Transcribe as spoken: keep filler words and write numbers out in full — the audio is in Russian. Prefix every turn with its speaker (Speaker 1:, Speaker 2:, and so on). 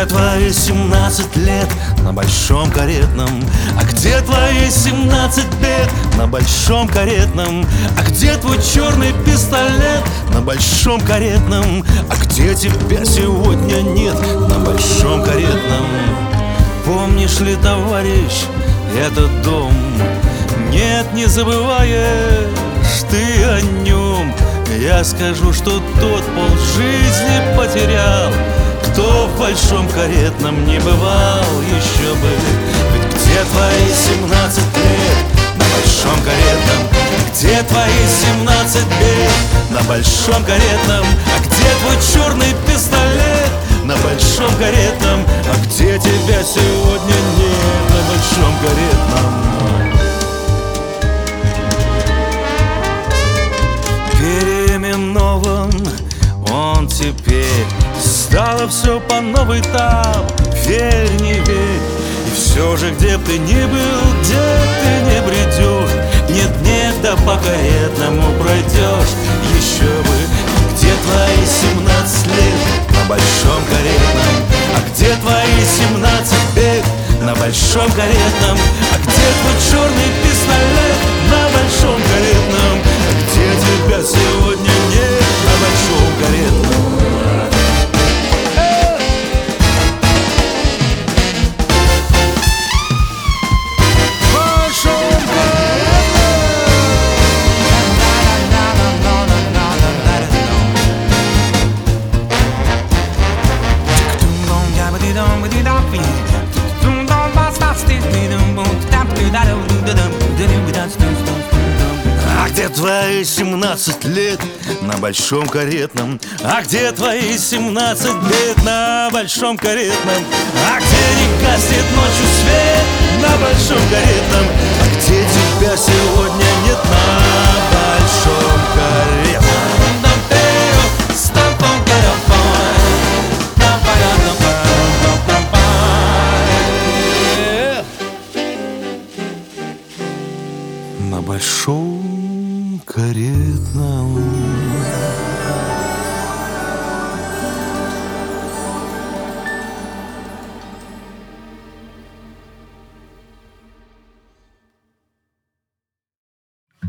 Speaker 1: где твои семнадцать лет на большом каретном? А где твои семнадцать бед на большом каретном? А где твой черный пистолет на большом каретном? А где тебя сегодня нет на большом каретном? Помнишь ли, товарищ, этот дом? Нет, не забываешь ты о нем. Я скажу, что тот полжизни потерял, кто в большом каретном не бывал еще бы. Ведь где твои семнадцать лет на большом каретном? Где твои семнадцать бед на большом каретном? А где твой черный пистолет на большом каретном? А где тебя сегодня нет на большом каретном? Переименован он теперь, стало все по новой там. Верь, не верь, и все же, где б ты ни был, где ты не бредешь, нет, нет, да по каретному пройдешь еще бы. Где твои семнадцать лет на большом каретном? А где твои семнадцать бед на большом каретном? А где твой черный пистолет на большом каретном? А где тебя сегодня нет на большом каретном? А где твои семнадцать лет на большом каретном? А где твои семнадцать лет на большом каретном? А где не гаснет ночью свет на большом каретном? А где тебя сегодня нет на большом каретном?